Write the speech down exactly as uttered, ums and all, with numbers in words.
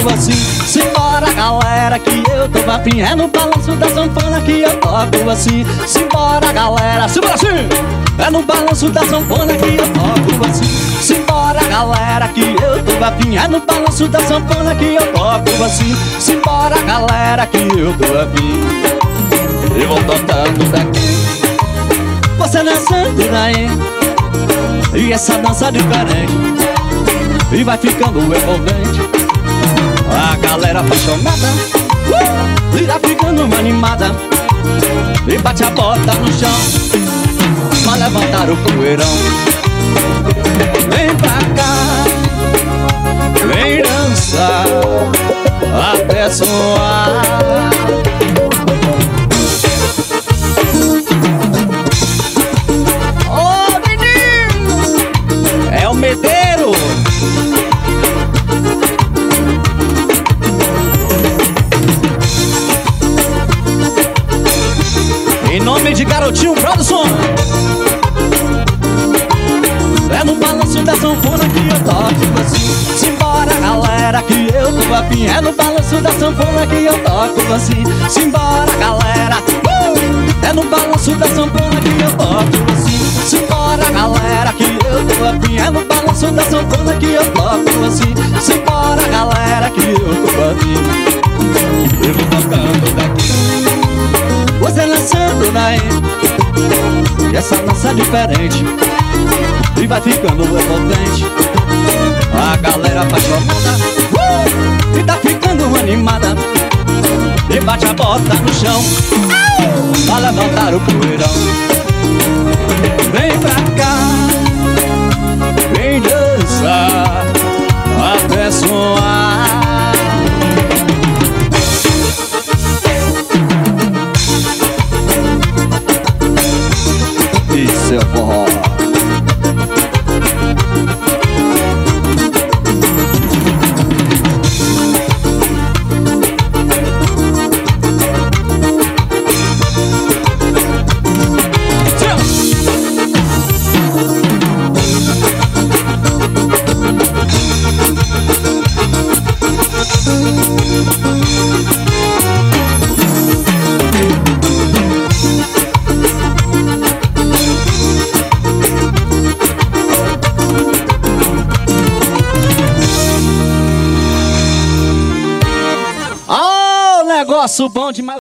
toco assim. Simbora galera que eu tô afim, é no balanço da sanfona que eu toco assim. Simbora galera, simbora assim. É no balanço da sanfona que eu toco assim. Simbora galera que eu tô afim, é no balanço da sanfona que eu toco assim. Simbora galera que eu tô afim, eu vou tocando daqui, você dançando daí, e essa dança diferente, e vai ficando envolvente. A galera apaixonada, uh, e tá ficando animada, e bate a bota no chão, vai levantar o poeirão. Vem pra cá, vem dançar até soar. Ô menino, é o Medeiro. Em nome de Garotinho Produção. É no balanço da sanfona que eu toco assim. Simbora galera que eu tô afim, é no balanço da sanfona que eu toco assim. Simbora galera, uh! É no balanço da sanfona que eu toco assim. Simbora galera que eu tô afim, é no balanço da sanfona que eu toco assim. Simbora galera que eu tô afim, eu vou tocando daqui, você dançando daí, e essa dança diferente, e vai ficando envolvente. A galera apaixonada, uh, e tá ficando animada, e bate a bota no chão, vai levantar o poeirão. Vem pra cá, vem dançar até soar. Isso é forró. Negócio bom demais.